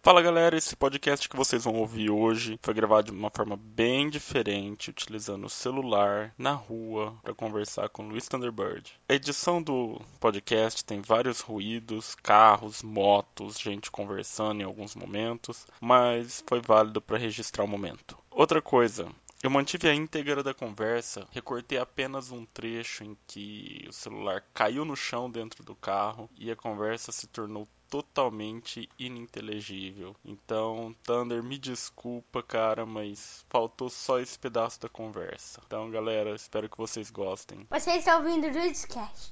Fala galera, esse podcast que vocês vão ouvir hoje foi gravado de uma forma bem diferente, utilizando o celular na rua para conversar com o Luiz Thunderbird. A edição do podcast tem vários ruídos, carros, motos, gente conversando em alguns momentos, mas foi válido para registrar o momento. Outra coisa, eu mantive a íntegra da conversa, recortei apenas um trecho em que o celular caiu no chão dentro do carro e a conversa se tornou totalmente ininteligível. Então, Thunder, me desculpa, cara, mas faltou só esse pedaço da conversa. Então, galera, espero que vocês gostem. Você está ouvindo o Rootscast.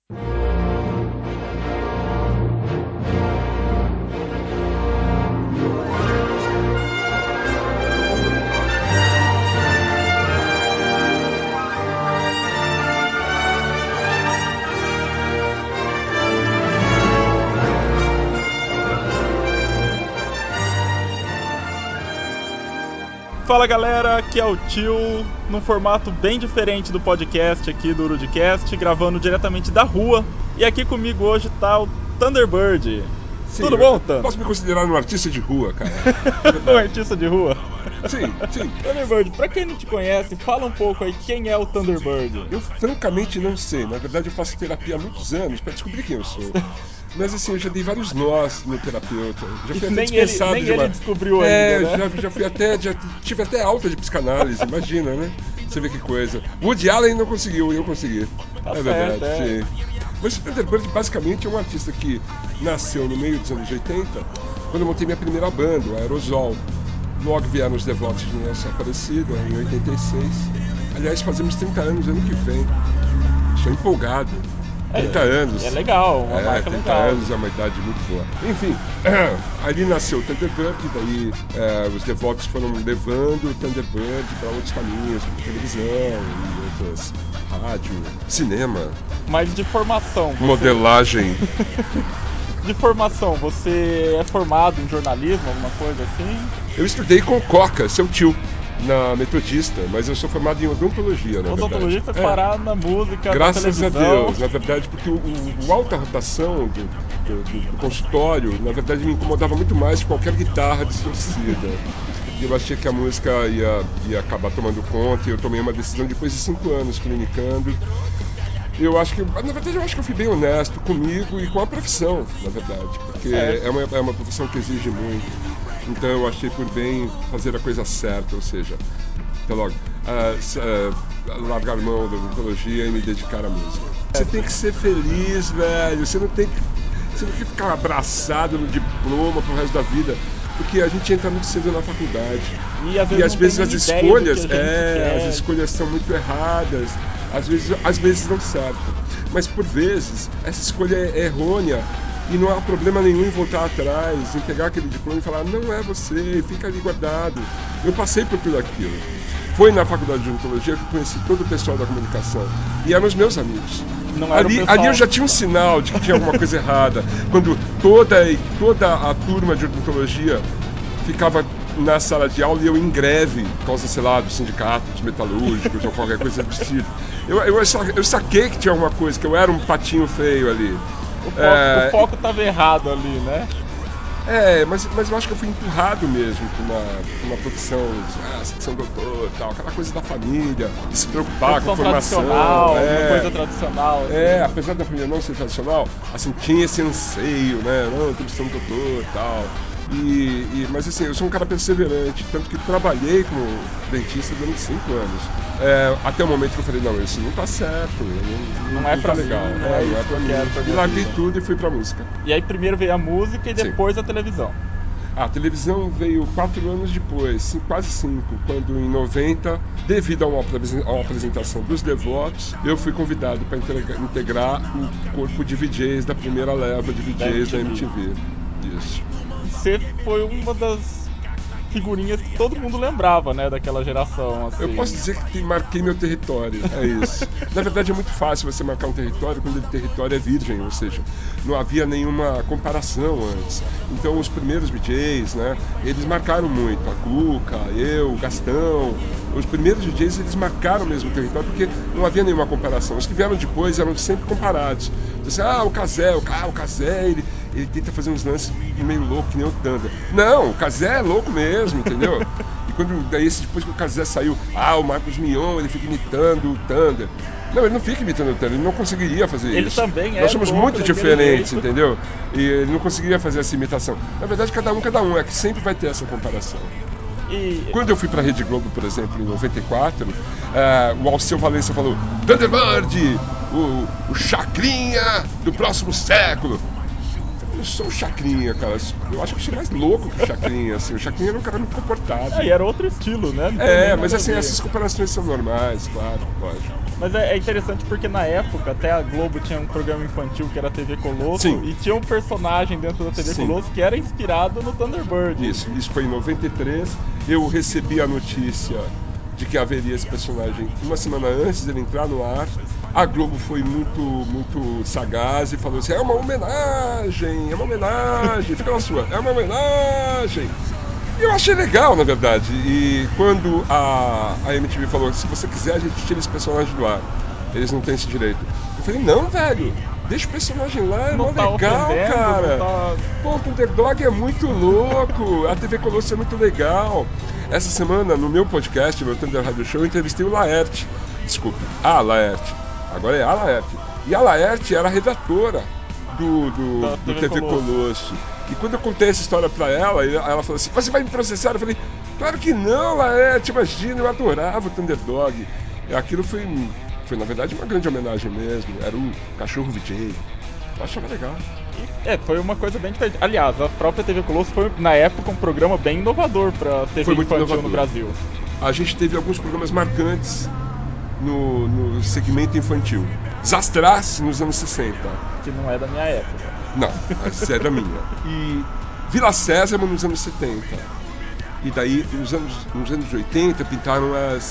Fala galera, aqui é o Tio, num formato bem diferente do podcast aqui do Rudcast, gravando diretamente da rua. E aqui comigo hoje tá o Thunderbird. Sim, Tudo bom, Thunder? Posso me considerar um artista de rua, cara. Um artista de rua? Sim. Thunderbird, pra quem não te conhece, fala um pouco aí quem é o Thunderbird. Eu francamente não sei. Na verdade, eu faço terapia há muitos anos para descobrir quem eu sou. Mas assim, eu já dei vários nós no terapeuta. Já fui até Nem dispensado ele, de uma... ele descobriu ainda, né? já tive até alta de psicanálise, imagina, né? Você vê que coisa. Woody Allen não conseguiu, eu consegui. Tá É verdade, certo, é. sim. Mas o Thunderbird basicamente é um artista que nasceu no meio dos anos 80, quando eu montei minha primeira banda, o Aerosol. Logo vieram os Devotos de Nossa Aparecida, em 86. Aliás, fazemos 30 anos ano que vem. Estou empolgado. 30 anos. É legal, uma marca 30 legal. anos é uma idade muito boa. Enfim, ali nasceu o Thunderbird, e daí os Devotos foram levando o Thunderbird para outros caminhos, como televisão e outras, rádio, cinema, Mas de formação, modelagem. De formação, você é formado em jornalismo, alguma coisa assim? Eu estudei com o Coca, seu tio, na Metodista, mas eu sou formado em odontologia, na verdade. Odontologia foi parar na música, Graças na a televisão. Deus, na verdade, porque o alta rotação do consultório, na verdade, me incomodava muito mais que qualquer guitarra distorcida. E eu achei que a música ia acabar tomando conta, e eu tomei uma decisão depois de 5 anos clinicando. Eu acho que eu fui bem honesto comigo e com a profissão, na verdade, porque é uma profissão que exige muito. Então eu achei por bem fazer a coisa certa, ou seja, até logo, largar mão da odontologia e me dedicar à música. Você tem que ser feliz, velho. Você não tem que ficar abraçado no diploma pro resto da vida, porque a gente entra muito cedo na faculdade. E às vezes as escolhas, as escolhas são muito erradas, às vezes não certo. Mas por vezes essa escolha é errônea e não há problema nenhum em voltar atrás, em pegar aquele diploma e falar, não é você, fica ali guardado. Eu passei por tudo aquilo. Foi na faculdade de odontologia que eu conheci todo o pessoal da comunicação. E eram os meus amigos. Não era Ali eu já tinha um sinal de que tinha alguma coisa errada. Quando toda a turma de odontologia ficava na sala de aula e eu em greve, por causa, sei lá, do sindicato, dos metalúrgicos ou qualquer coisa do tipo. Eu saquei que tinha alguma coisa, que eu era um patinho feio ali. O foco estava errado ali, né? Mas eu acho que eu fui empurrado mesmo por uma profissão, secção doutor e tal, aquela coisa da família, de se preocupar com a formação. Uma coisa tradicional. Assim. Apesar da família não ser tradicional, assim, tinha esse anseio, né? Não, tem que ser um doutor e tal. Mas assim, eu sou um cara perseverante, tanto que trabalhei como dentista durante 5 anos. Até o momento que eu falei, não, isso não tá certo, não é pra tá legal, mim, não é pra mim. E larguei tudo e fui pra música. E aí primeiro veio a música e depois a televisão. A televisão veio 4 anos depois, quase 5, quando em 90, devido a uma apresentação dos Devotos, eu fui convidado para integrar o corpo de VJs da primeira leva de VJs da MTV. Isso. Você foi uma das figurinhas que todo mundo lembrava, né, daquela geração, assim. Eu posso dizer que marquei meu território, é isso. Na verdade é muito fácil você marcar um território quando o território é virgem, ou seja, não havia nenhuma comparação antes. Então os primeiros DJs, né, eles marcaram muito, a Cuca, eu, o Gastão, os primeiros DJs eles marcaram mesmo o território porque não havia nenhuma comparação. Os que vieram depois eram sempre comparados. Você, o Cazé, ele tenta fazer uns lances meio loucos, que nem o Thunder. Não, o Cazé é louco mesmo, entendeu? E quando, daí, depois que o Cazé saiu, o Marcos Mion, ele fica imitando o Thunder. Não, ele não fica imitando o Thunder, ele não conseguiria fazer Ele isso. também é Nós somos louco muito daquele diferentes, jeito. entendeu? E ele não conseguiria fazer essa imitação. Na verdade, cada um, é que sempre vai ter essa comparação. E Quando eu fui pra Rede Globo, por exemplo, em 94, o Alceu Valença falou: Thunderbird, o Chacrinha do próximo século. Eu sou o Chacrinha, cara. Eu acho que eu sou mais louco que o Chacrinha, assim. O Chacrinha era um cara muito comportado. e era outro estilo, né? Não tem nem Mas nada a assim, ver. essas comparações são normais, claro, lógico. Mas é interessante porque na época até a Globo tinha um programa infantil que era a TV Colosso. Sim. E tinha um personagem dentro da TV Sim. Colosso que era inspirado no Thunderbird. Isso foi em 93. Eu recebi a notícia de que haveria esse personagem uma semana antes dele entrar no ar. A Globo foi muito sagaz e falou assim: é uma homenagem, fica na sua, é uma homenagem. E eu achei legal, na verdade. E quando a MTV falou: se você quiser, a gente tira esse personagem do ar. Eles não têm esse direito. Eu falei: não, velho, deixa o personagem lá, é mó Não tá legal, ofendendo, cara. não tá... Pô, o Thunderdog é muito louco, a TV Colosso é muito legal. Essa semana, no meu podcast, meu Thunder Radio Show, eu entrevistei o Laerte. Desculpe, a Laerte. Agora é a Laerte. E a Laerte era a redatora do Da TV Colosso. E quando eu contei essa história pra ela falou assim: você vai me processar? Eu falei: claro que não, Laerte, imagina, eu adorava o Thunderdog. E aquilo foi, na verdade, uma grande homenagem mesmo. Era o cachorro VJ. Eu achava legal. Foi uma coisa bem diferente. Aliás, a própria TV Colosso foi, na época, um programa bem inovador pra TV Foi muito infantil inovador. no Brasil. A gente teve alguns programas marcantes no segmento infantil. Zastras, nos anos 60. Que não é da minha época. Não, essa é da minha. E Vila Sésamo nos anos 70. E daí, nos anos 80, pintaram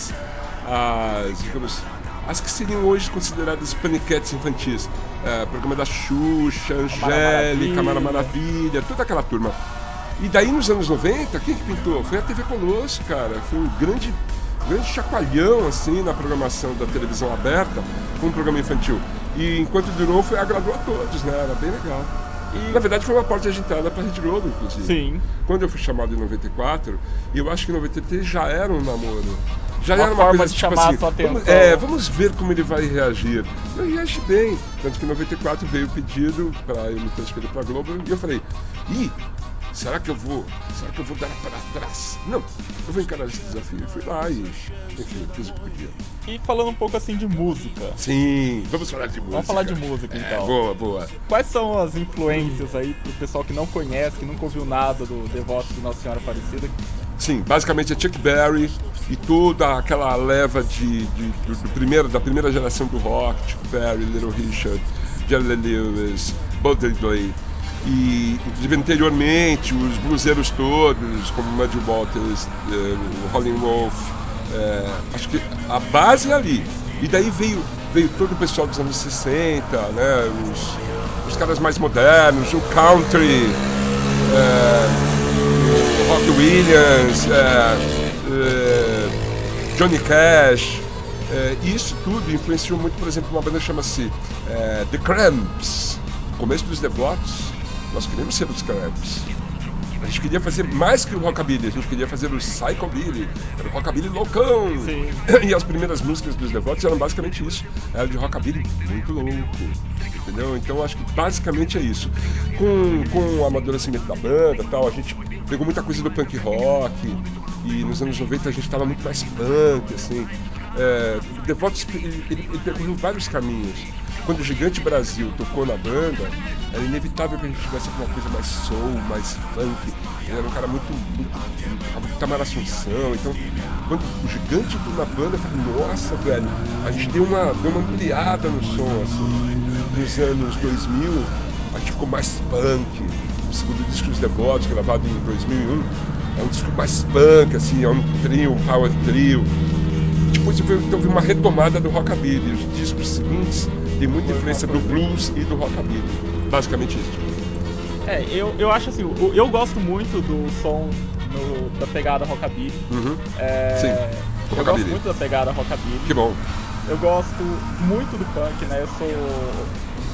as que seriam hoje consideradas paniquetes infantis. Programa da Xuxa, Angélica, Mara Maravilha, toda aquela turma. E daí, nos anos 90, quem que pintou? Foi a TV Colosso, cara. Foi um grande chacoalhão, assim, na programação da televisão aberta, com um programa infantil. E enquanto durou, agradou a todos, né? Era bem legal. E, na verdade, foi uma porta de entrada para a Rede Globo, inclusive. Sim. Quando eu fui chamado em 94, eu acho que em 93 já era um namoro. Já Uma era uma forma coisa de tipo chamar assim, a sua atenção. vamos ver como ele vai reagir. Eu reagi bem, tanto que em 94 veio o pedido para eu me transferir para a Globo e eu falei: será que eu vou dar para trás? Não, eu vou encarar esse desafio. Eu fui lá e, enfim, fiz o que podia. E falando um pouco assim de música. Sim, vamos falar de música. Vamos falar de música, então. Boa. Quais são as influências aí pro pessoal que não conhece, que nunca ouviu nada do Devotos de Nossa Senhora Aparecida? Sim, basicamente é Chuck Berry e toda aquela leva da primeira geração do rock, Chuck Berry, Little Richard, Jerry Lee Lewis, Buddy Guy. E, inclusive, anteriormente, os bluseiros todos, como Muddy Waters, o Howlin' Wolf, acho que a base é ali. E daí veio todo o pessoal dos anos 60, né, os caras mais modernos, o country, o Rock Williams, Johnny Cash. E isso tudo influenciou muito, por exemplo, uma banda que chama-se The Cramps. No começo dos Devotos, nós queríamos ser os Cramps. A gente queria fazer mais que o rockabilly, a gente queria fazer o psychobilly, era o rockabilly loucão. Sim. E as primeiras músicas dos Devotos eram basicamente isso, era de rockabilly muito louco, entendeu? Então acho que basicamente é isso. Com o amadurecimento da banda, tal, a gente pegou muita coisa do punk rock e nos anos 90 a gente estava muito mais punk, assim. O Devotos ele percorreu vários caminhos. Quando o Gigante Brasil tocou na banda, era inevitável que a gente tivesse alguma coisa mais soul, mais funk. Ele era um cara muito Tamara Assunção. Então, quando o Gigante entrou na banda, eu falei: nossa, velho, a gente deu uma ampliada no som, assim. Nos anos 2000, a gente ficou mais punk. O segundo disco dos Devotos, gravado em 2001, é um disco mais punk, assim, é um trio, um power trio. Depois houve uma retomada do rockabilly. Os discos seguintes têm muita influência do blues e do rockabilly. Basicamente isso. Eu acho assim, eu gosto muito do som da pegada rockabilly. Uhum. Sim, do eu rockabilly. gosto muito da pegada rockabilly. Que bom. Eu gosto muito do punk, né?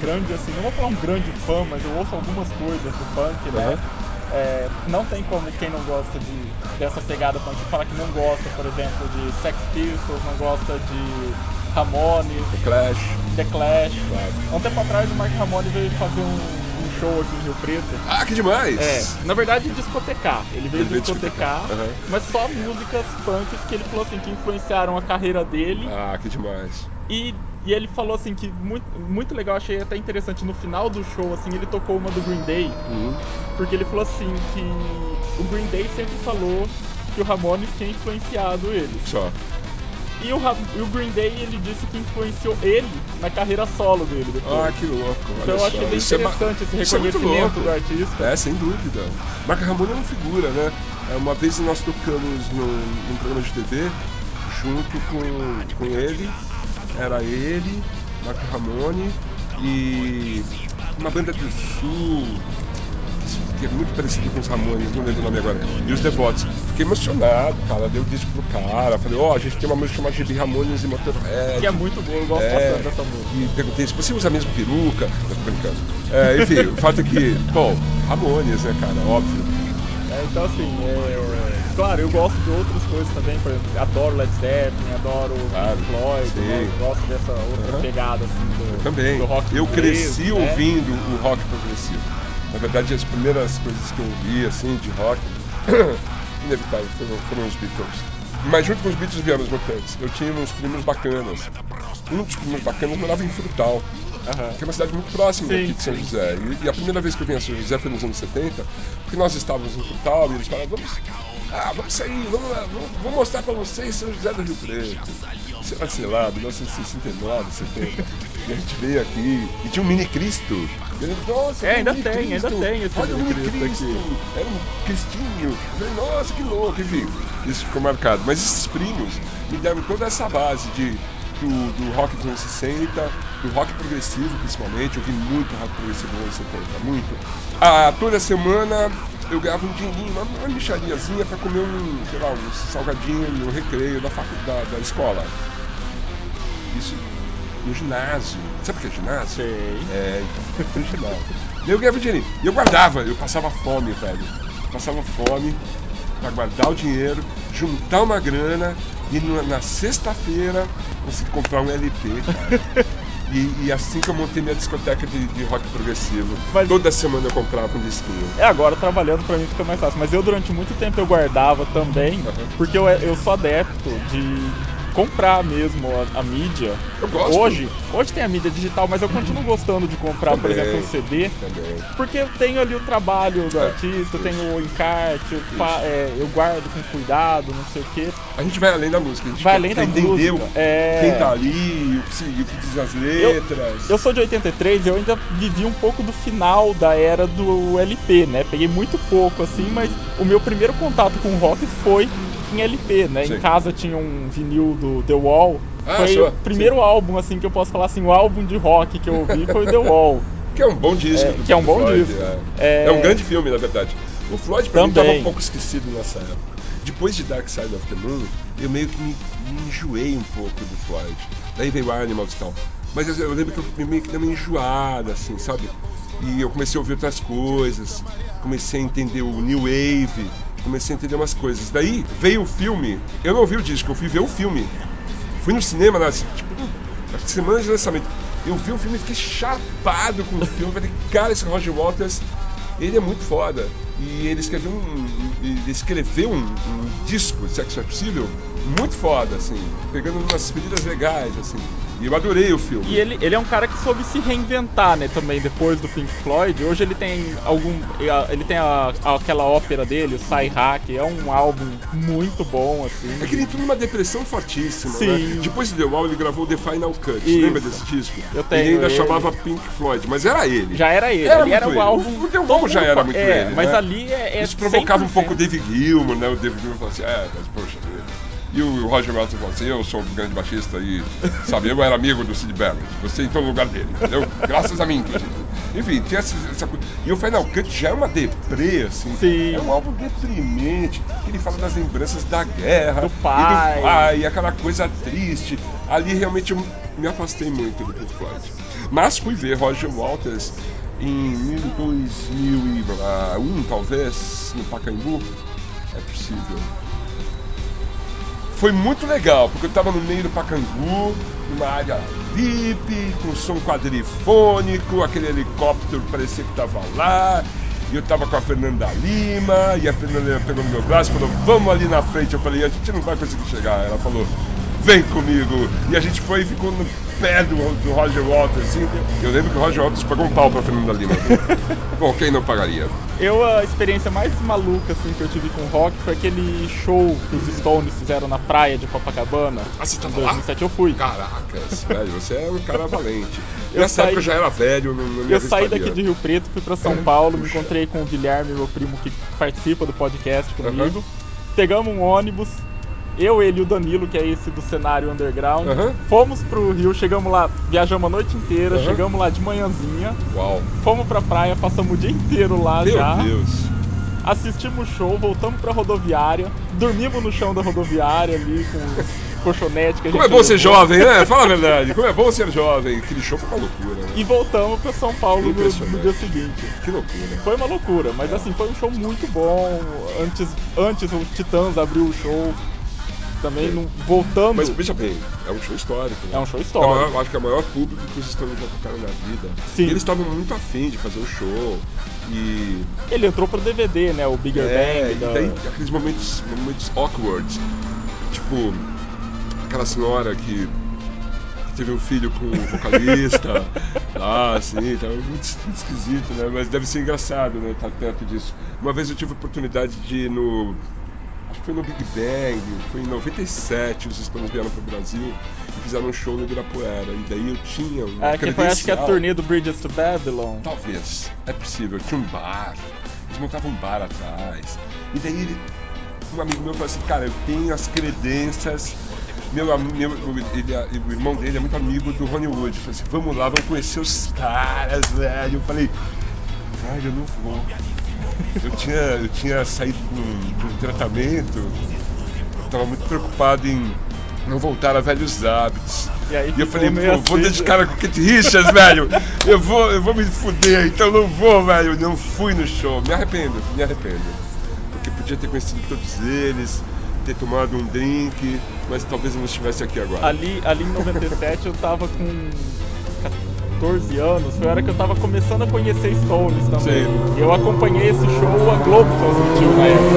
grande, assim, não vou falar um grande fã, mas eu ouço algumas coisas do punk, né? Não tem como quem não gosta dessa pegada punk falar que não gosta, por exemplo, de Sex Pistols, não gosta de Ramones, The Clash. Claro. Há um tempo atrás o Mark Ramone veio fazer um show aqui em Rio Preto. Ah, que demais! Na verdade discotecar. Ele veio discotecar, Uhum. mas só músicas punks que ele falou assim que influenciaram a carreira dele. Ah, que demais. E ele falou assim que muito legal, achei até interessante, no final do show assim, ele tocou uma do Green Day, porque ele falou assim que o Green Day sempre falou que o Ramones tinha influenciado ele. Só. E o Green Day, ele disse que influenciou ele na carreira solo dele depois. Ah, que louco. Então eu achei bem interessante esse reconhecimento do artista. É, sem dúvida. Mark Ramone é uma figura, né? Uma vez nós tocamos num programa de TV junto com ele. Era ele, Mark Ramone e uma banda do Sul que é muito parecido com os Ramones, não lembro o nome agora, e os Devotos. Fiquei emocionado, cara, dei o disco pro cara, falei, a gente tem uma música chamada Gibi Ramones e Motorhead. Que é muito boa, eu gosto bastante dessa música. E perguntei se você usa a mesma peruca, eu tô brincando. Enfim, o fato é que, bom, Ramones, né, cara, óbvio. Então assim, claro, eu gosto de outras coisas também, por exemplo, adoro Led Zeppelin, adoro Pink Floyd, né, gosto dessa outra pegada assim do rock Eu inglês, cresci né? ouvindo o rock progressivo. Na verdade, as primeiras coisas que eu ouvi, assim, de rock, inevitável, foram os Beatles. Mas junto com os Beatles vieram os Mutantes. Eu tinha uns primos bacanas. Um dos primos bacanas morava em Frutal, que é uma cidade muito próxima aqui de São José. E a primeira vez que eu vim a São José foi nos anos 70, porque nós estávamos em Frutal e eles falaram, vamos sair, vamos mostrar pra vocês São José do Rio Preto. Sei lá, 1969, 70. E a gente veio aqui e tinha um mini Cristo. Nossa, ainda tem esse olha mini o mini Cristo aqui. Era um cristinho. Eu falei, nossa, que louco, enfim. Isso ficou marcado. Mas esses primos me deram toda essa base do rock dos anos 60, do rock progressivo principalmente. Eu vi muito rock progressivo nos anos 70, muito. Toda semana eu ganhava um dinheirinho, uma mixariazinha pra comer um salgadinho no recreio da escola. Isso no ginásio. Sabe o que é ginásio? Sei. Então, no ginásio. Eu ganhava dinheirinho. E eu guardava, eu passava fome, velho. Passava fome pra guardar o dinheiro, juntar uma grana e na sexta-feira conseguir comprar um LP, cara. E assim que eu montei minha discoteca de rock progressivo, toda semana eu comprava um disquinho. Agora trabalhando pra mim fica mais fácil. Mas eu durante muito tempo eu guardava também, porque eu sou adepto de comprar mesmo a mídia. Eu gosto. Hoje tem a mídia digital, mas eu continuo gostando de comprar, por exemplo, um CD. Também. Porque eu tenho ali o trabalho do artista, eu tenho o encarte, eu guardo com cuidado, não sei o quê. A gente vai além da música, a gente vai quer além da entender música. Quem tá ali, o que diz as letras. Eu sou de 83, eu ainda vivi um pouco do final da era do LP, né? Peguei muito pouco, assim, mas o meu primeiro contato com rock foi em LP, né? Sim. Em casa tinha um vinil do The Wall. Foi o primeiro álbum, assim, que eu posso falar assim, o álbum de rock que eu ouvi foi o The Wall. Que é um bom disco que é um bom Floyd, disco. É um grande filme, na verdade. O Floyd, pra mim, estava um pouco esquecido nessa época. Depois de Dark Side of the Moon, eu meio que me enjoei um pouco do Floyd. Daí veio Animals e tal. Mas eu lembro que eu meio que dei uma enjoada, assim, sabe? E eu comecei a ouvir outras coisas, comecei a entender o New Wave, comecei a entender umas coisas. Daí veio o filme, eu não ouvi o disco, eu fui ver o filme. Fui no cinema, na semana de lançamento. Eu vi o filme e fiquei chapado com o filme. Falei, cara, esse Roger Waters, ele é muito foda. E ele escreveu um disco, se é que isso é possível, muito foda, assim, pegando umas feridas legais, assim. E eu adorei o filme. E ele é um cara que soube se reinventar, né, também, depois do Pink Floyd. Hoje ele tem aquela ópera dele, o Sci-Hack, é um álbum muito bom, assim. É que ele entrou numa depressão fortíssima, Sim. né? Depois de The Wall, ele gravou The Final Cut. Isso. Lembra desse disco? Eu tenho ele ainda ele. chamava Pink Floyd, mas era ele. Já era ele. Era o álbum. O The Wall já era muito ele, mas né? ali Isso provocava 100%. um pouco o David Gilmour, né? O David Gilmour falou assim, mas poxa vida. E o Roger Waters falou assim, eu sou um grande baixista e, sabe, eu era amigo do Sid Barrett. Você entrou no lugar dele, entendeu? Graças a mim, inclusive. Enfim, tinha essa coisa. E o Final Cut já é uma deprê, assim. Sim. É um álbum deprimente, que ele fala das lembranças da guerra. Do pai. E aquela coisa triste. Ali realmente eu me afastei muito do Pink Floyd. Mas fui ver Roger Waters em 2001, talvez, no Pacaembu. É possível. Foi muito legal, porque eu estava no meio do Pacaembu, numa área VIP, com som quadrifônico, aquele helicóptero parecia que estava lá, e eu estava com a Fernanda Lima, e a Fernanda Lima pegou no meu braço e falou, vamos ali na frente. Eu falei, a gente não vai conseguir chegar. Ela falou, vem comigo. E a gente foi e ficou no pé do Roger Waters, assim. Eu lembro que o Roger Waters pagou um pau pra Fernanda Lima. Bom, quem não pagaria? A experiência mais maluca assim, que eu tive com rock foi aquele show que os Stones fizeram na praia de Copacabana. Ah, você Em tava 2007 lá? eu fui. Caracas, velho, você é um cara valente. Eu Nessa época eu já era velho, não me Eu saí daqui de Rio Preto, fui pra São Paulo, me Puxa. encontrei com o Guilherme, meu primo que participa do podcast comigo. Pegamos um ônibus, eu, ele e o Danilo, que é esse do cenário underground. Fomos pro Rio, chegamos lá, viajamos a noite inteira, chegamos lá de manhãzinha. Uau. Fomos pra praia, passamos o dia inteiro lá já. Meu Deus. Assistimos o show, voltamos pra rodoviária, dormimos no chão da rodoviária ali com os colchonetes que a gente Como é bom ser levou. jovem, né? Fala a verdade. Como é bom ser jovem. Aquele show foi uma loucura, né? E voltamos pra São Paulo no dia seguinte. Que loucura. Foi uma loucura, mas assim, foi um show muito bom. Antes o Titãs abriu o show. Também voltando. Mas veja bem, é um show histórico. Né? É um show histórico. Eu acho que é o maior público que os Stones já tocaram na vida. Sim. E eles estavam muito afim de fazer o show. E ele entrou pro DVD, né? O Bigger Bang. E daí aqueles momentos awkward. Tipo, aquela senhora que teve um filho com um vocalista. Lá, assim, tava muito esquisito, né? Mas deve ser engraçado, né? Estar perto disso. Uma vez eu tive a oportunidade de ir no... Acho que foi no Big Bang, foi em 97, os Stones vieram pro Brasil e fizeram um show no Ibirapuera. E daí eu tinha uma credencial. Foi, acho que a turnê do Bridges to Babylon. Talvez, é possível. Tinha um bar, eles montavam um bar atrás. E daí um amigo meu falou assim, cara, eu tenho as credencias. O irmão dele é muito amigo do Ronnie Wood. Eu falei assim, vamos lá, vamos conhecer os caras, velho. Eu falei, velho, eu não vou. Eu tinha saído de um tratamento, eu tava muito preocupado em não voltar a velhos hábitos. E eu falei, pô, vou dar de cara com o Keith Richards, velho. Eu vou me fuder, então não vou, velho. Não fui no show, me arrependo. Porque podia ter conhecido todos eles, ter tomado um drink, mas talvez eu não estivesse aqui agora. Ali em 97 eu tava com 14 anos, foi a hora que eu tava começando a conhecer Stones também. Sim. Eu acompanhei esse show, a Globo transmitiu na época.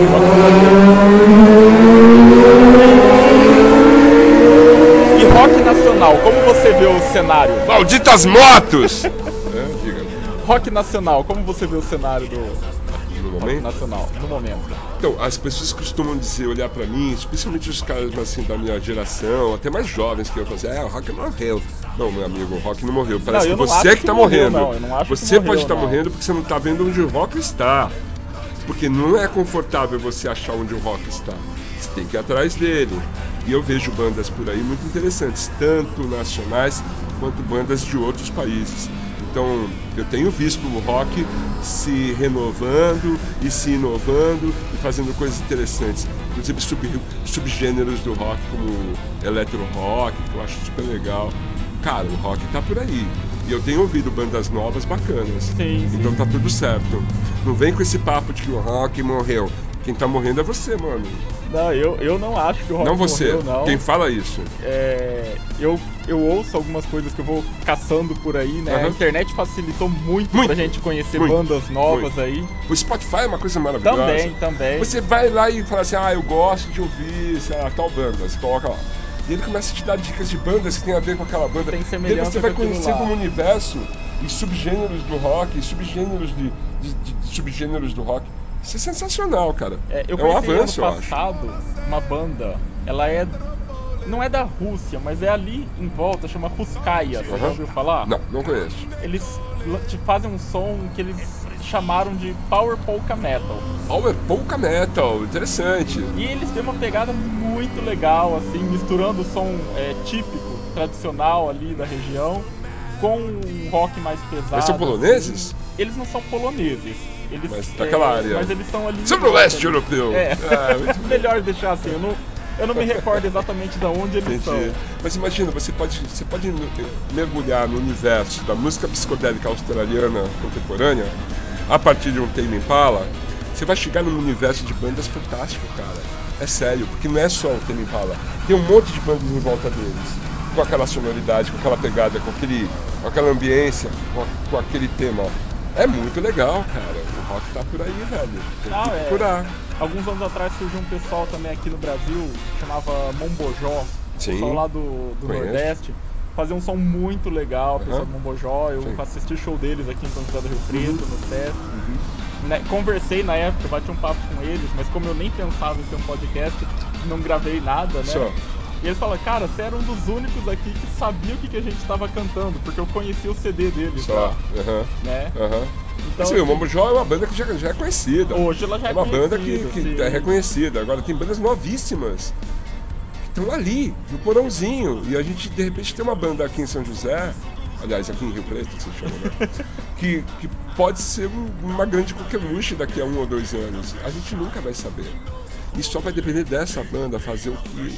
E rock nacional, como você vê o cenário? Malditas motos! Diga. Rock nacional, como você vê o cenário do rock nacional, no momento? Então, as pessoas costumam dizer, olhar pra mim, especialmente os caras assim, da minha geração, até mais jovens, que eu falo assim, o rock morreu. Não, meu amigo, o rock não morreu. Parece que você é que tá morrendo. Você pode estar morrendo porque você não tá vendo onde o rock está. Porque não é confortável você achar onde o rock está. Você tem que ir atrás dele. E eu vejo bandas por aí muito interessantes, tanto nacionais quanto bandas de outros países. Então, eu tenho visto o rock se renovando e se inovando e fazendo coisas interessantes. Inclusive subgêneros do rock, como electro rock, que eu acho super legal. Cara, o rock tá por aí. E eu tenho ouvido bandas novas bacanas. Sim. Então tá tudo certo. Não vem com esse papo de que o rock morreu. Quem tá morrendo é você, mano. Não, eu não acho que o rock não você. morreu, não. Quem fala isso? Eu ouço algumas coisas que eu vou caçando por aí, né? A internet facilitou muito pra gente conhecer bandas novas aí. O Spotify é uma coisa maravilhosa. Também. Você vai lá e fala assim, eu gosto de ouvir, sei lá, tal banda. Você coloca lá. E ele começa a te dar dicas de bandas que tem a ver com aquela banda. Tem semelhança. E aí você vai conhecendo um universo e subgêneros do rock, e subgêneros de subgêneros do rock. Isso é sensacional, cara. Eu um avanço, ano passado, uma banda, ela não é da Rússia, mas é ali em volta, chama Ruskaya. Você já ouviu falar? Não conheço. Eles te fazem um som que eles chamaram de Power Polka Metal. Power Polka Metal, interessante. E eles têm uma pegada muito legal, assim, misturando o som típico, tradicional ali da região, com um rock mais pesado. Mas são poloneses? Assim. Eles não são poloneses. Eles, mas daquela área. Mas eles são ali. Sobre o leste europeu. Melhor deixar assim. Eu não me recordo exatamente de onde eles são. Entendi. Mas imagina, você pode mergulhar no universo da música psicodélica australiana contemporânea a partir de um Tame Impala. Você vai chegar num universo de bandas fantástico, cara. É sério, porque não é só o Tame Impala. Tem um monte de bandas em volta deles, com aquela sonoridade, com aquela pegada, com aquela ambiência, com aquele tema. É muito legal, cara. O rock tá por aí, velho. Tem que procurar. Alguns anos atrás surgiu um pessoal também aqui no Brasil, chamava Mombojó, pessoal lá do Nordeste, fazia um som muito legal, pessoal do Mombojó. Eu assisti show deles aqui em São José do Rio Preto, no SESC. Conversei na época, bati um papo com eles, mas como eu nem pensava em ter um podcast, não gravei nada, né? E eles falaram, cara, você era um dos únicos aqui que sabia o que a gente estava cantando, porque eu conhecia o CD deles lá, né? Então, assim, o Mombojó é uma banda que já é conhecida. Hoje ela já é uma banda conhecida, que é reconhecida. Agora tem bandas novíssimas que estão ali, no porãozinho. E a gente, de repente, tem uma banda aqui em São José, aliás, aqui em Rio Preto, que se chama, né? que pode ser uma grande coqueluche daqui a 1 ou 2 anos. A gente nunca vai saber. E só vai depender dessa banda fazer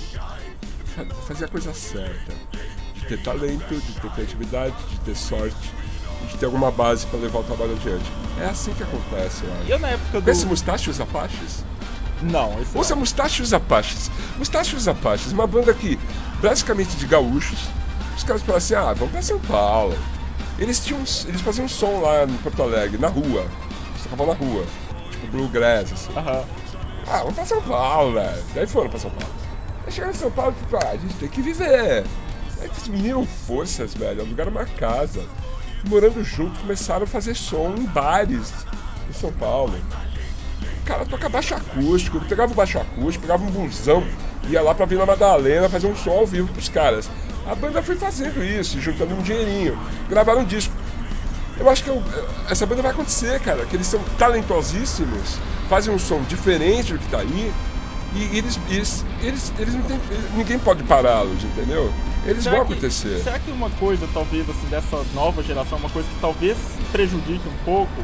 fazer a coisa certa. De ter talento, de ter criatividade, de ter sorte e de ter alguma base para levar o trabalho adiante. É assim que acontece, eu acho. Eu na época Conhece Mustache e os Apaches? Não, esse Ouça Mustache e os Apaches. Mustache e os Apaches, uma banda que, basicamente de gaúchos, os caras falaram assim, vamos pra São Paulo. Eles faziam um som lá em Porto Alegre, na rua. Eles tocavam na rua, tipo bluegrass, assim. Vamos pra São Paulo, velho. Daí foram pra São Paulo. Aí chegaram em São Paulo e falaram, a gente tem que viver. Aí eles uniram forças, velho, alugaram uma casa. Morando junto, começaram a fazer som em bares em São Paulo. O cara toca baixo acústico, ele pegava o baixo acústico, pegava um busão, ia lá pra Vila Madalena fazer um som ao vivo pros caras. A banda foi fazendo isso, juntando um dinheirinho, gravaram um disco. Eu acho que essa banda vai acontecer, cara, que eles são talentosíssimos, fazem um som diferente do que tá aí, e eles não tem, ninguém pode pará-los, entendeu? Eles vão acontecer. Será que uma coisa, talvez, assim, dessa nova geração, uma coisa que talvez prejudique um pouco,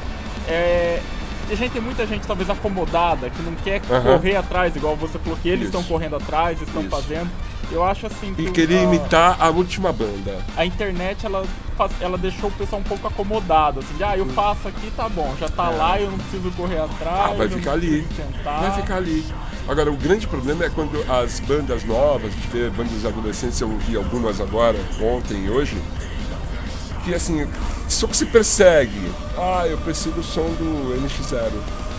tem muita gente talvez acomodada, que não quer correr atrás, igual você falou que eles estão correndo atrás, estão fazendo. Eu acho assim que... E querer imitar a última banda. A internet, ela deixou o pessoal um pouco acomodado, assim, eu faço aqui, tá bom, já tá lá, eu não preciso correr atrás, vai ficar ali. Vai ficar ali. Agora, o grande problema é quando as bandas novas, a gente vê bandas adolescentes, eu ouvi algumas agora, ontem e hoje, que assim, só que se persegue. Eu preciso do som do NX0.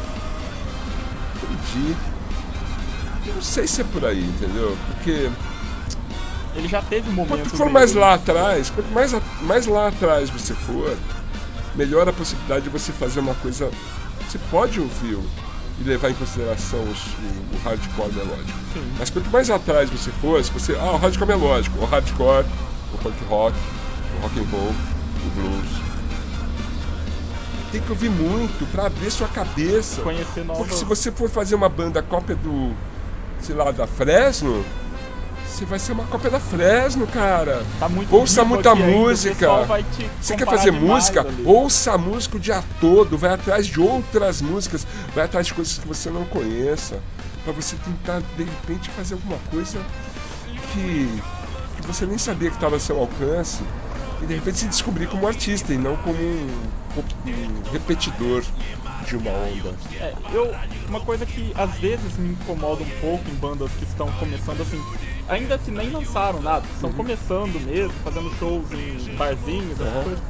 Entendi. Eu não sei se é por aí, entendeu? Porque... ele já teve um momento. Quanto for mais lá atrás, quanto mais lá atrás você for, melhor a possibilidade de você fazer uma coisa. Você pode ouvir e levar em consideração o hardcore melódico. Sim. Mas quanto mais atrás você for, se você. O hardcore melódico, o hardcore, o punk rock, o rock and roll, o blues. Tem que ouvir muito pra abrir sua cabeça. Conhecer novas. Porque se você for fazer uma banda cópia do, sei lá, da Fresno, você vai ser uma cópia da Fresno, cara. Tá muito ouça muita aqui música. Ainda, vai te você quer fazer música? Ali. Ouça a música o dia todo. Vai atrás de outras músicas. Vai atrás de coisas que você não conheça. Pra você tentar, de repente, fazer alguma coisa que você nem sabia que estava ao seu alcance. E de repente se descobrir como artista e não como um repetidor de uma onda. Uma coisa que às vezes me incomoda um pouco em bandas que estão começando assim, ainda que nem lançaram nada, estão começando mesmo, fazendo shows em barzinhos, essas coisas.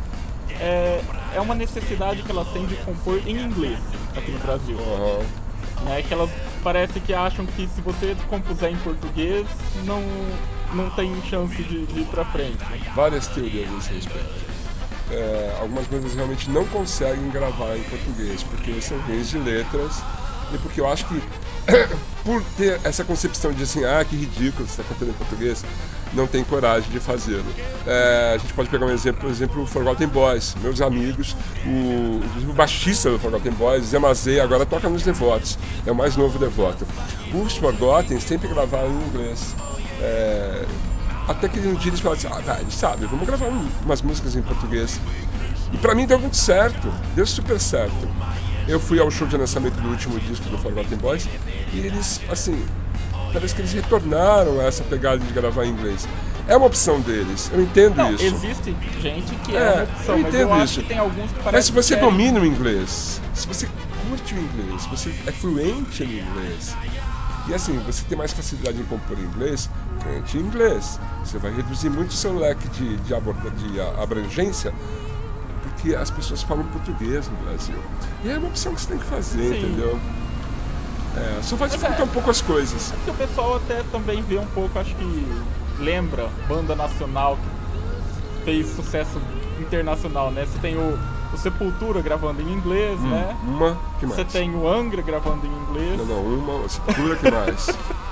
É uma necessidade que elas têm de compor em inglês aqui no Brasil. Que elas parece que acham que se você compuser em português, não tem chance de ir pra frente. Várias teorias a esse respeito. Algumas bandas realmente não conseguem gravar em português porque são ruins de letras e porque eu acho que por ter essa concepção de assim, que ridículo, você está cantando em português, não tem coragem de fazê-lo. A gente pode pegar um exemplo, por exemplo, o Forgotten Boys, meus amigos, inclusive o baixista do Forgotten Boys, Zé Mazei, agora toca nos Devotos, é o mais novo Devoto. Os Forgotten sempre gravaram em inglês. Até que um dia eles falaram assim, sabe, vamos gravar umas músicas em português. E pra mim deu muito certo, deu super certo. Eu fui ao show de lançamento do último disco do Forgotten Boys e eles, assim, parece que eles retornaram a essa pegada de gravar em inglês. É uma opção deles, eu entendo Não, isso. existe gente que é uma opção, eu mas entendo eu acho isso. que tem alguns que Mas parecem se você que querem- domina o inglês, se você curte o inglês, se você é fluente no inglês, e assim, você tem mais facilidade em compor em inglês, cante em inglês. Você vai reduzir muito o seu leque de abrangência, porque as pessoas falam português no Brasil. E é uma opção que você tem que fazer, Sim. entendeu? Só vai Mas dificultar um pouco as coisas. Porque o pessoal até também vê um pouco, acho que lembra banda nacional que fez sucesso internacional, né? Você tem o Sepultura gravando em inglês, né? Que mais? Você tem o Angra gravando em inglês. Não, Sepultura, que mais?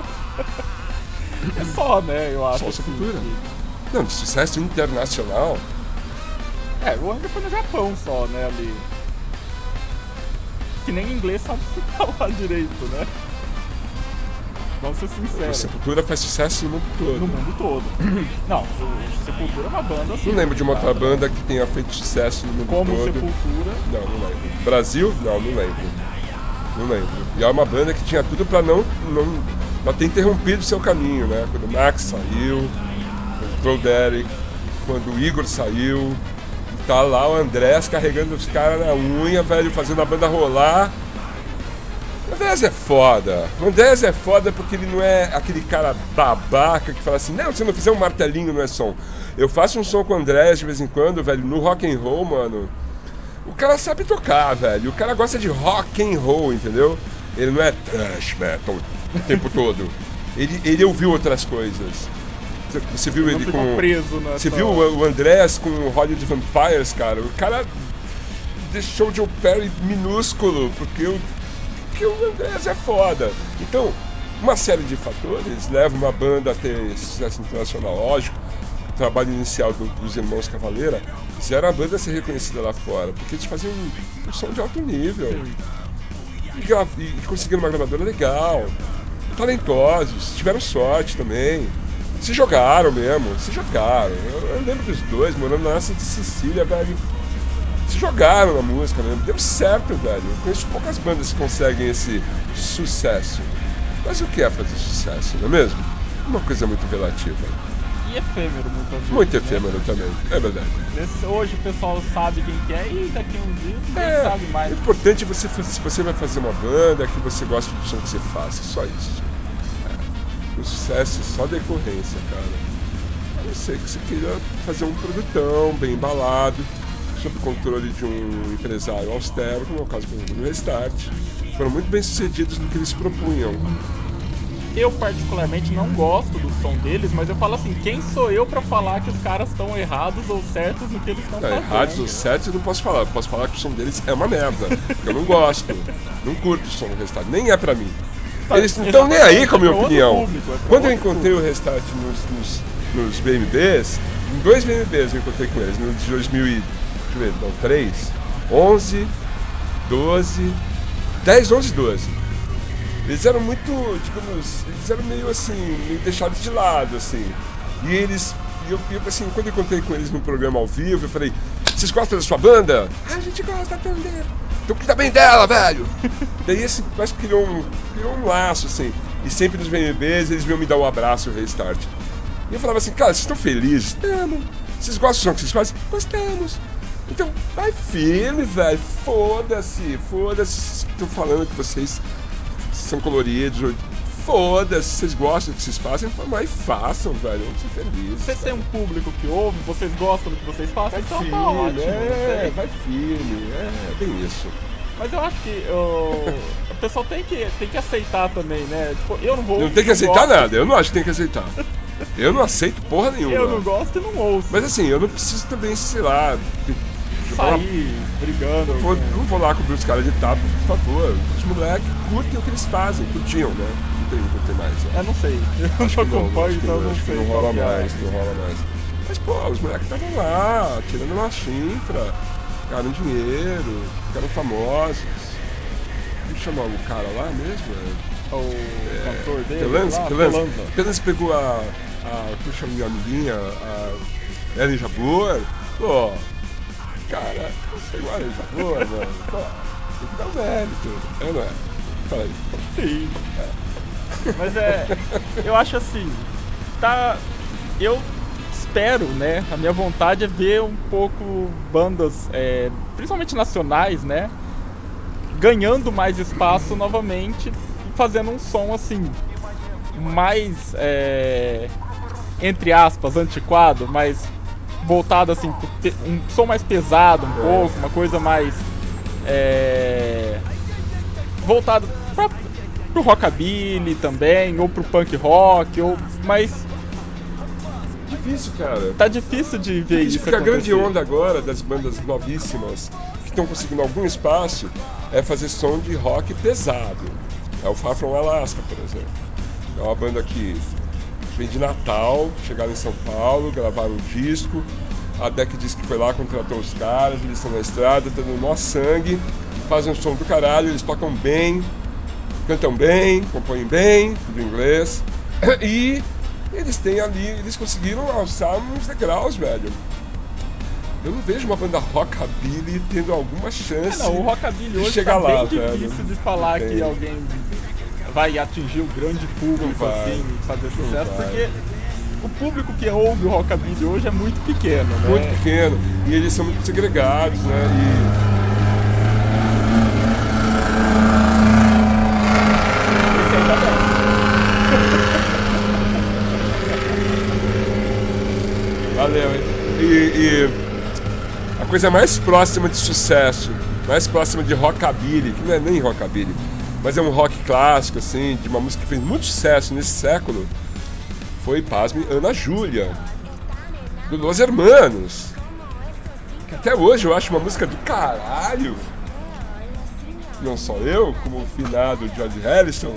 É só, né? Eu acho. Só Sepultura. que- Não, de sucesso internacional. o Angra foi no Japão só, né? Ali. Que nem inglês sabe se falar direito, né? Vamos ser O sinceros. Sepultura faz sucesso no mundo todo. No mundo todo. Não, o Sepultura é uma banda assim. Não lembro de uma outra cara. banda que tenha feito sucesso no mundo Como todo. Sepultura. Não lembro. Brasil? Não lembro. Não lembro. E é uma banda que tinha tudo pra não ter interrompido o seu caminho, né? Quando o Max saiu, quando o Claude Eric, quando o Igor saiu, e tá lá o Andrés carregando os caras na unha, velho, fazendo a banda rolar. O Andrés é foda. O Andrés é foda porque ele não é aquele cara babaca que fala assim, não, se eu não fizer um martelinho não é som. Eu faço um som com o Andrés de vez em quando, velho, no rock and roll, mano. O cara sabe tocar, velho. O cara gosta de rock and roll, entendeu? Ele não é thrash metal o tempo todo. Ele ouviu outras coisas. Você viu Ele ele não ficou com... preso nessa... Você viu o Andrés com o Hollywood Vampires, cara? O cara deixou o Joe Perry minúsculo, porque o Andrés é foda. Então, uma série de fatores leva uma banda a ter sucesso internacional. Lógico, o trabalho inicial dos Irmãos Cavaleira fizeram a banda ser reconhecida lá fora, porque eles faziam um som de alto nível. E conseguiram uma gravadora legal, talentosos, tiveram sorte também. Se jogaram mesmo, se jogaram. Eu lembro dos dois morando na Santa Cecília, velho. Se jogaram na música mesmo, deu certo, velho. Eu conheço poucas bandas que conseguem esse sucesso. Mas o que é fazer sucesso, não é mesmo? Uma coisa muito relativa. E efêmero, muitas vezes. Muito né? efêmero também, é verdade. Hoje o pessoal sabe quem que é e daqui a uns dias ninguém sabe mais. O importante é você, se você vai fazer uma banda, que você goste do som que você faça, só isso. O sucesso é só decorrência, cara. A não ser que você queira fazer um produtão bem embalado, sob o controle de um empresário austero, como é o caso do Restart. Foram muito bem sucedidos no que eles propunham. Eu particularmente não gosto do som deles, mas eu falo assim, quem sou eu pra falar que os caras estão errados ou certos no que eles estão fazendo? Errados ou certos eu não posso falar. Eu posso falar que o som deles é uma merda. Eu não gosto. Não curto o som do Restart. Nem é pra mim. Eles não estão nem aí com a minha opinião. Quando eu encontrei o Restart nos BMBs, em 2 BMBs eu encontrei com eles, no de 2003, 11, 12, 10, 11, 12. Eles eram muito, digamos, eles eram meio assim, meio deixados de lado, assim. E eles, assim, quando eu encontrei com eles no programa ao vivo, eu falei, vocês gostam da sua banda? Ah, a gente gosta da banda dela. Então cuida bem dela, velho. Daí, assim, parece que criou um laço, assim. E sempre nos BMBs eles vinham me dar um abraço e o Restart. E eu falava assim, cara, vocês estão felizes? Estamos. Vocês gostam do som que vocês fazem? Gostamos. Então, vai firme, velho. Foda-se. Estou falando que vocês são coloridos. Foda-se, vocês gostam do que vocês fazem, mas façam, velho. Vamos ser felizes. Vocês têm um público que ouve, vocês gostam do que vocês fazem, Vai então firme, tá ótimo. vai firme. É bem isso. Mas eu acho que o pessoal tem que aceitar também, né? Tipo, eu não vou. Não tem que aceitar nada, eu não acho que tem que aceitar. Eu não aceito porra nenhuma. Eu não gosto e não ouço. Mas assim, eu não preciso também, sei lá, sair brigando. Não vou lá cobrir os caras de tapa, por favor. Os moleques curtem o que eles fazem, curtiam, né? Não tem mais. Né? Eu não sei. Eu Acho não que não, acompanho, acho que então eu não, não acho que sei. não rola qual que é. mais, não rola mais. Mas, pô, os moleques estavam lá, tirando uma chinfra, ganharam dinheiro, ficaram famosos. Como chama o cara lá mesmo? O cantor dele Pelanze pegou como chama minha amiguinha, a Ellen Jabor. Pô, cara, não sei igual a Ellen Jabor, mano. Pô, Tem que dar o mérito. É, não é? Fala aí. Sim. Mas eu acho assim, eu espero, né? A minha vontade é ver um pouco bandas, principalmente nacionais, né? Ganhando mais espaço novamente e fazendo um som assim, mais, entre aspas, antiquado, mais voltado assim, um som mais pesado um pouco, uma coisa mais voltado pro rockabilly também, ou pro punk rock, mas Difícil, cara. tá difícil de ver isso Porque a grande acontecer. onda agora das bandas novíssimas que estão conseguindo algum espaço é fazer som de rock pesado. É o Far From Alaska, por exemplo. É uma banda que vem de Natal, chegaram em São Paulo, gravaram um disco. A Deck diz que foi lá, contratou os caras, eles estão na estrada, estão dando maior sangue, fazem um som do caralho, eles tocam bem, cantam bem, compõem bem, tudo em inglês. E eles têm ali, eles conseguiram alçar uns degraus, velho. Eu não vejo uma banda rockabilly tendo alguma chance O rockabilly de hoje chegar tá lá, bem velho. difícil de falar que alguém vai atingir o grande público Não vai. assim, fazer sucesso, vai. porque o público que ouve o rockabilly hoje é muito pequeno, né? Muito pequeno. E eles são muito segregados, né? Esse aí tá bem. Valeu, hein? E a coisa mais próxima de sucesso, mais próxima de rockabilly, que não é nem rockabilly, mas é um rock clássico, assim, de uma música que fez muito sucesso nesse século, foi, pasme, Ana Júlia, do Los Hermanos. Que até hoje eu acho uma música do caralho. Não só eu, como o finado George Harrison.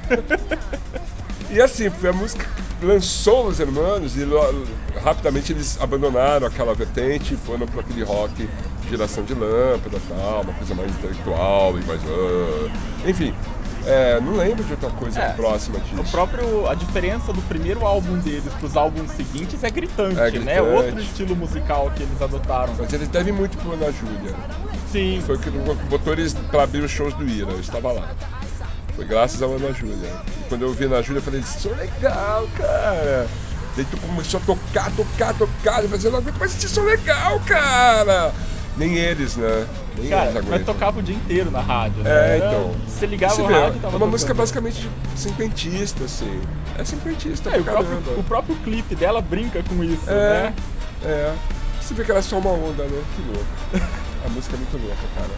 E assim, foi a música que lançou Los Hermanos e rapidamente eles abandonaram aquela vertente e foram para aquele rock geração de lâmpada, tal, uma coisa mais intelectual e mais... Enfim, não lembro de outra coisa próxima disso. A diferença do primeiro álbum deles pros álbuns seguintes é gritante, né? Outro estilo musical que eles adotaram. Mas eles devem muito pro Ana Júlia. Sim. Foi o que botou eles para abrir os shows do Ira, eu estava lá. Foi graças ao Ana Júlia. E quando eu ouvi Ana Júlia, eu falei, isso é legal, cara. Daí tu começou a tocar. Eu falei, não aguento mais esse som legal, cara. Nem eles, né? Nem cara, eles aguentam. mas tocava o dia inteiro na rádio, né? Então. Você ligava o rádio e tava uma tocando. música basicamente cinquentista, assim. É cinquentista pra caramba. O próprio clipe dela brinca com isso, né? Você vê que ela é só uma onda, né? Que louco. A música é muito louca, cara.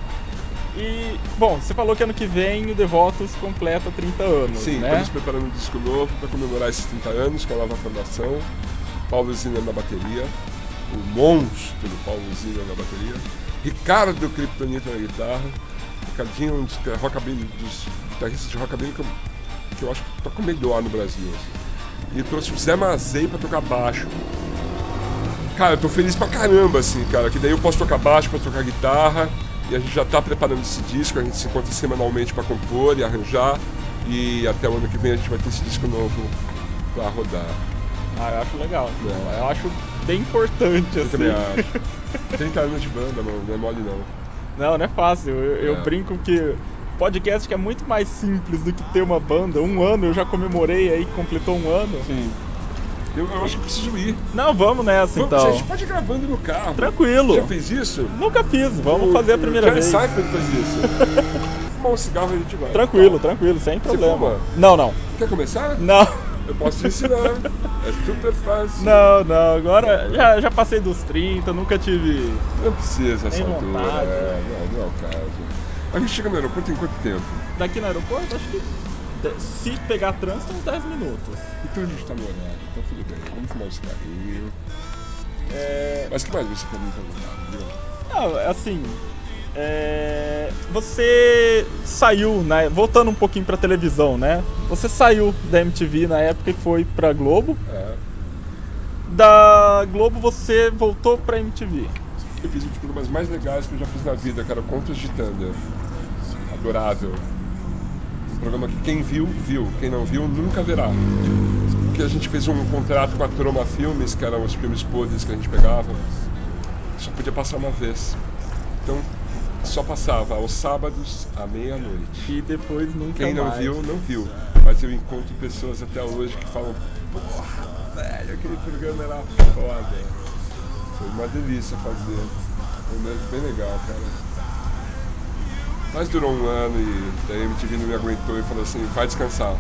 E, bom, você falou que ano que vem o Devotos completa 30 anos, Sim, né? estamos preparando um disco novo para comemorar esses 30 anos com a nova formação. Paulo Zina na bateria, o monstro Paulo Zina na bateria, Ricardo Kryptonita na guitarra, Ricardinho, um dos guitarristas de rockabilly que eu acho que toca melhor no Brasil. Assim. E trouxe o Zé Mazei para tocar baixo. Cara, eu tô feliz pra caramba, assim, cara, que daí eu posso tocar baixo, posso tocar guitarra. E a gente já está preparando esse disco, a gente se encontra semanalmente para compor e arranjar. E até o ano que vem a gente vai ter esse disco novo para rodar. Eu acho legal. Eu acho bem importante, eu assim. Eu também acho. 30 anos de banda, mano, não é mole não. Não é fácil. Eu brinco que podcast que é muito mais simples do que ter uma banda. Um ano eu já comemorei aí, completou um ano. Sim. Eu acho que preciso ir. Não, vamos nessa então. A gente pode ir gravando no carro. Tranquilo. Já fez isso? Nunca fiz, vamos fazer a primeira vez. Jerry Seinfeld fez isso. Fumar um cigarro e a gente vai. Tranquilo, sem problema. Você fuma? Não. Quer começar? Não. Eu posso te ensinar. É super fácil. Não. Agora já passei dos 30, nunca tive. Não precisa essa altura. Vontade. Não é o caso. A gente chega no aeroporto em quanto tempo? Daqui no aeroporto, acho que se pegar trânsito, uns 10 minutos. Então a gente tá no horário, então tudo bem. Vamos fumar um cigarrinho. Mas o que mais você quer me perguntar? Não, assim. Você saiu, né? Voltando um pouquinho pra televisão, né? Você saiu da MTV na época e foi pra Globo. Da Globo você voltou pra MTV. Eu fiz um dos programas mais legais que eu já fiz na vida, que era Contos de Thunder. Adorável. Um programa que quem viu, viu. Quem não viu, nunca verá. Porque a gente fez um contrato com a Troma Filmes, que eram os filmes podres que a gente pegava. Só podia passar uma vez. Então, Só passava aos sábados à meia-noite. E depois nunca Quem não mais. viu, não viu. Mas eu encontro pessoas até hoje que falam: porra, velho, aquele programa era foda. Foi uma delícia fazer. Foi mesmo bem legal, cara. Mas durou um ano e daí a MTV não me aguentou e falou assim: vai descansar.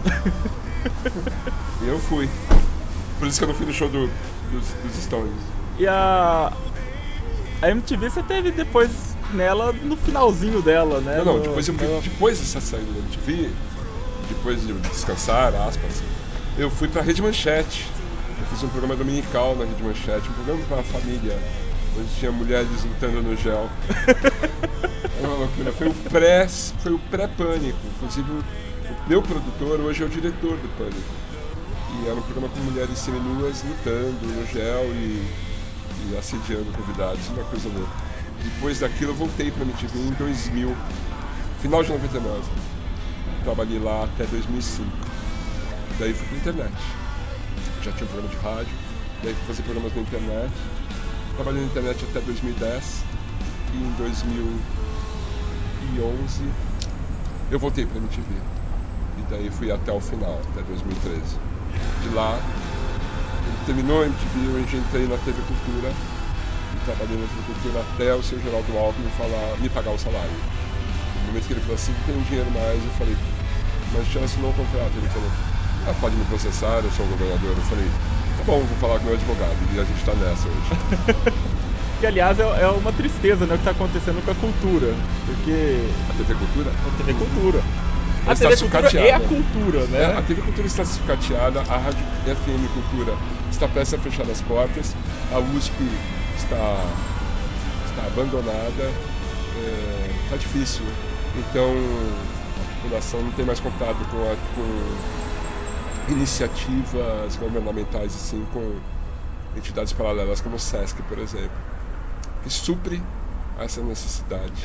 E eu fui. Por isso que eu não fui no show dos Stones. E a MTV você teve depois nela no finalzinho dela, né? Não, depois dessa saída da MTV, depois de descansar, aspas, eu fui pra Rede Manchete. Eu fiz um programa dominical na Rede Manchete, um programa pra família, onde tinha mulheres lutando no gel. Era uma loucura. Foi o pré-Pânico. Inclusive, o meu produtor hoje é o diretor do Pânico. E era um programa com mulheres seminuas lutando no gel e assediando convidados. Uma coisa louca. Depois daquilo, eu voltei pra MTV em 2000, final de 99. Trabalhei lá até 2005. Daí fui pra internet. Já tinha um programa de rádio, daí fui fazer programas na internet. Trabalhei na internet até 2010 e em 2011 eu voltei pra MTV. E daí fui até o final, até 2013. De lá, terminou a MTV, eu entrei na TV Cultura e trabalhei na TV Cultura até o seu Geraldo Alckmin me pagar o salário. No momento que ele falou assim: tem um dinheiro mais, eu falei: mas já assinou o contrato? Ele falou: pode me processar, eu sou o governador. Eu falei: tá bom, vou falar com o meu advogado. E a gente tá nessa hoje. Que aliás é uma tristeza, né, o que está acontecendo com a cultura. Porque. A TV Cultura? A TV Cultura. A Está TV Cultura sucateada. é a cultura, né? A TV Cultura está sucateada, a Rádio FM Cultura está prestes a fechar as portas, a USP está abandonada, está difícil. Então a população não tem mais contato com iniciativas governamentais, assim, com entidades paralelas como o SESC, por exemplo, que supre essa necessidade.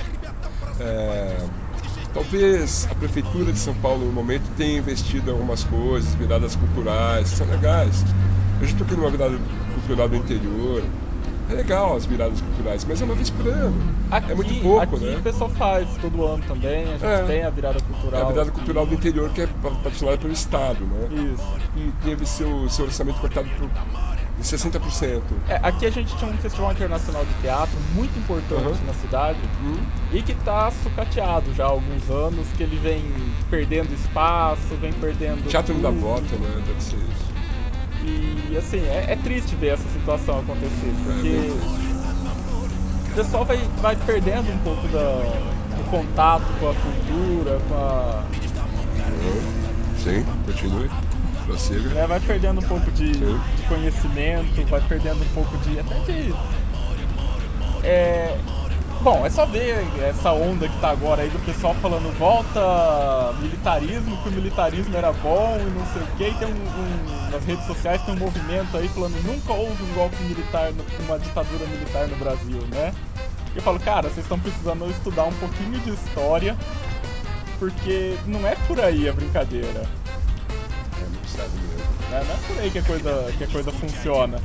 Talvez a Prefeitura de São Paulo, no momento, tenha investido em algumas coisas, viradas culturais, que são legais. Eu já toquei numa virada cultural do interior. É legal as viradas culturais, mas é uma vez por ano. É muito pouco, aqui né? o pessoal faz todo ano também, a gente tem a virada cultural. É a virada aqui. cultural do interior, que é patrocinada pelo Estado, né? Isso. E teve seu orçamento cortado em 60%. Aqui a gente tinha um festival internacional de teatro muito importante na cidade e que está sucateado já há alguns anos, que ele vem perdendo espaço, vem perdendo Teatro não dá público. voto, né? Deve ser isso. E assim, é triste ver essa situação acontecer, porque bem triste. o pessoal vai perdendo um pouco do contato com a cultura, com a... Sim, continue. Prossiga. Vai perdendo um pouco de conhecimento, vai perdendo um pouco de... até de... Bom, é só ver essa onda que tá agora aí do pessoal falando volta militarismo, que o militarismo era bom e não sei o que. E tem nas redes sociais tem um movimento aí falando nunca houve um golpe militar, uma ditadura militar no Brasil, né? E eu falo, cara, vocês estão precisando estudar um pouquinho de história, porque não é por aí a brincadeira. É muito sério mesmo. Não é por aí que a coisa funciona.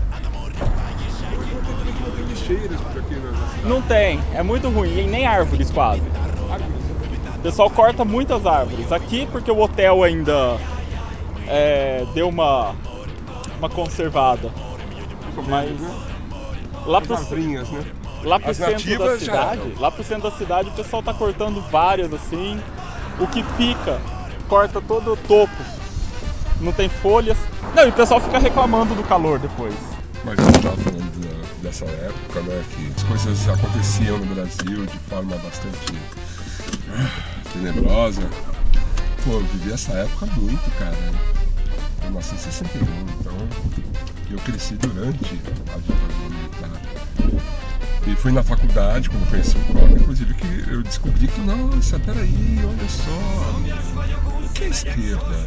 Não tem lixeiras por aqui na cidade. Não tem, é muito ruim, e nem árvores quase. Árvores também. O pessoal corta muitas árvores. Aqui, porque o hotel ainda deu uma conservada. Mas lá pro, árvores, né? lá pro As centro da nativas já cidade, eram. lá pro centro da cidade, o pessoal tá cortando várias assim. O que fica, corta todo o topo. Não tem folhas. Não, e o pessoal fica reclamando do calor depois. Mas a gente estava falando dessa época, né, que as coisas aconteciam no Brasil de forma bastante tenebrosa. Pô, eu vivi essa época muito, cara. Eu nasci em 61, então eu cresci durante a ditadura militar. E fui na faculdade, quando conheci o Coca, inclusive, que eu descobri que, nossa, peraí, olha só, o que é esquerda?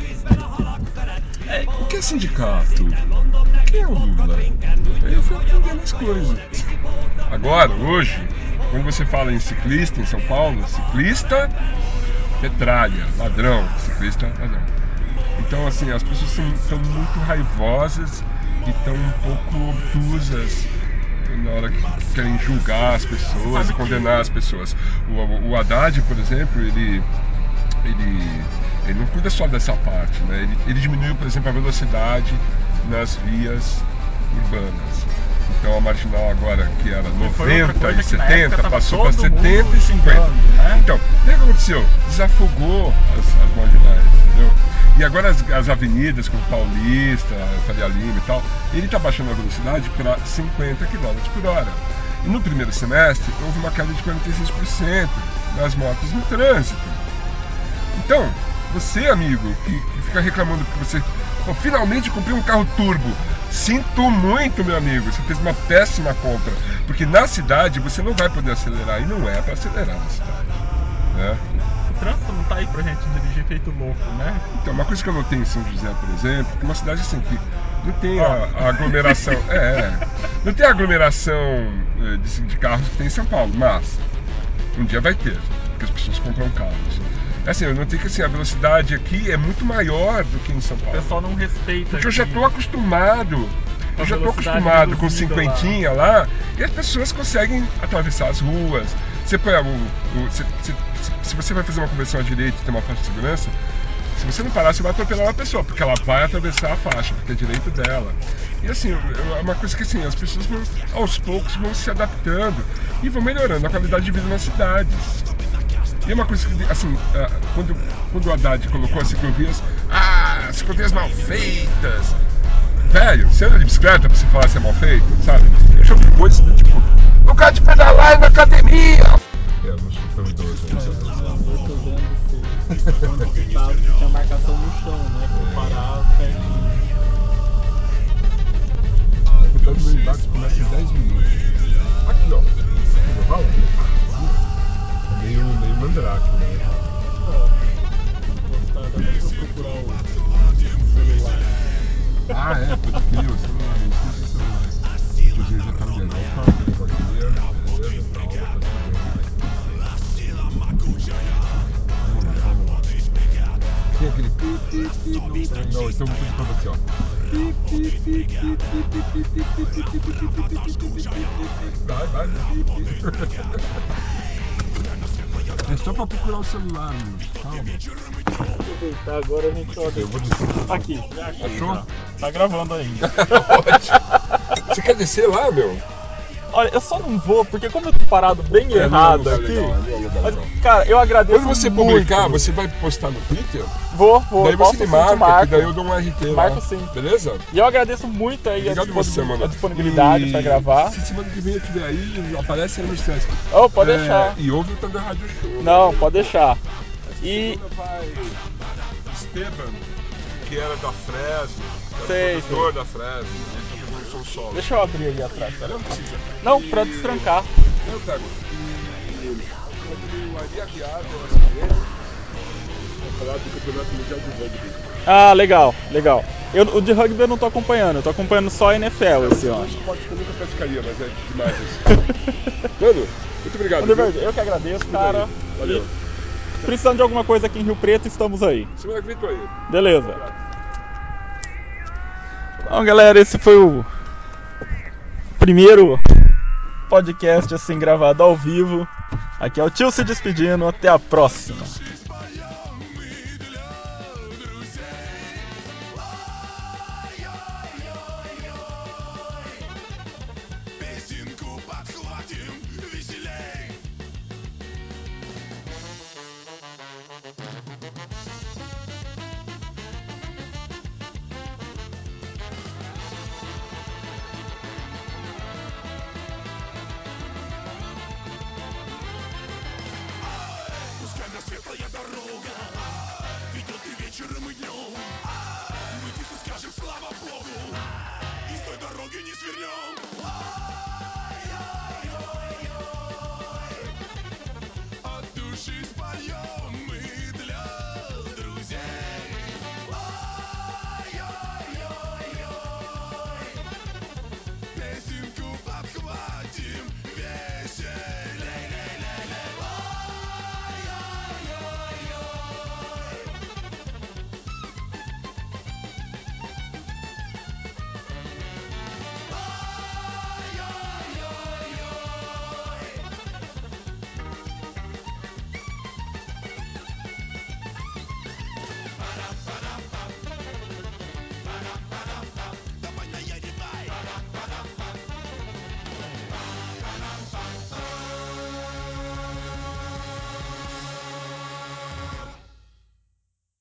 O que é sindicato? Quem é o Lula? Aí eu fui aprendendo as coisas. Agora, hoje, quando você fala em ciclista em São Paulo, ciclista, petralha, ladrão, ciclista, ladrão. Então, assim, as pessoas estão muito raivosas e estão um pouco obtusas na hora que querem julgar as pessoas e condenar as pessoas. O Haddad, por exemplo, ele não cuida só dessa parte, né? Ele diminuiu, por exemplo, a velocidade nas vias urbanas. Então a marginal agora, que era 90 e 70, passou para 70 e 50. Né? Então, o que aconteceu? Desafogou as marginais, entendeu? E agora as avenidas, como Paulista, Faria Lima e tal, ele está baixando a velocidade para 50 km por hora. E no primeiro semestre houve uma queda de 46% das mortes no trânsito. Então, você, amigo, que fica reclamando que você finalmente comprei um carro turbo, sinto muito, meu amigo, você fez uma péssima compra, porque na cidade você não vai poder acelerar, e não é para acelerar na cidade, né? O trânsito não tá aí pra gente dirigir feito louco, né? Então, uma coisa que eu notei em São José, por exemplo, que é uma cidade assim que não tem a aglomeração, não tem a aglomeração de carros que tem em São Paulo, mas um dia vai ter, porque as pessoas compram carros. Assim, eu notei que assim, a velocidade aqui é muito maior do que em São O Paulo. pessoal não respeita. Porque eu já aqui. tô acostumado. Eu já tô acostumado com cinquentinha lá, e as pessoas conseguem atravessar as ruas. Você põe se você vai fazer uma conversão à direita e tem uma faixa de segurança, se você não parar, você vai atropelar uma pessoa, porque ela vai atravessar a faixa, porque é direito dela. E assim, é uma coisa que assim, as pessoas vão, aos poucos vão se adaptando e vão melhorando a qualidade de vida nas cidades. E é uma coisa que, assim, quando o Haddad colocou as ciclovias, ciclovias mal feitas. Velho, você anda de bicicleta pra você falar se é mal feito, sabe? Eu chamo de coisa do tipo, lugar de pedalar na academia. Eu não sou tão idoso ainda. Eu tô vendo que onde tava, tinha marcação no chão, né? Pra parar certinho. Na verdade, meu embate começa em 10 minutos. Aqui, ó. Aqui no Val. É meio mandrake, né? Dá pra procurar o celular. Pode crer, o celular. Eu esqueci o celular. O tiozinho já tá ligando. Opa, telefonia, beleza, tá tudo bem. Vamos lá. Tem aquele não, então vou pedir pra você, ó. Vai. É só pra procurar o celular, meu. Calma. Tá, agora a gente olha. Eu vou descer. Aqui. Achou? Já. Tá gravando ainda. Você quer descer lá, meu? Olha, eu só não vou, porque como eu tô parado bem errado aqui. Mas, cara, eu agradeço muito. Quando você publicar, você vai postar no Twitter? Vou. Daí você me marca, que daí eu dou um RT lá. Marco sim. Beleza? E eu agradeço muito aí a disponibilidade pra gravar. Se semana que vem eu estiver aí, aparece aí no Sesc. Oh, pode deixar. E ouve o Thunder Radio Show. Não, pode deixar. E... vai Esteban, que era da Fresno, produtor da Fresno, ele tá pegando som solo. Deixa eu abrir ali atrás, tá? Não precisa. Não, pra destrancar. Eu pego. E o Ari Aguiar, eu acho que vou falar do Campeonato Mundial de Rugby. Ah, legal. O de rugby eu não tô acompanhando, eu tô acompanhando só a NFL esse ano. Eu nunca praticaria, mas é demais isso. Mano, muito obrigado. Eu que agradeço, cara. Valeu. E precisando de alguma coisa aqui em Rio Preto, estamos aí. Semana que vem tô aí. Beleza. Bom, galera, esse foi o primeiro podcast assim gravado ao vivo. Aqui é o tio se despedindo, até a próxima. Светлая дорога, ведет и вечером, и днем. Мы тихо скажем слава Богу, и с той дороги не свернем.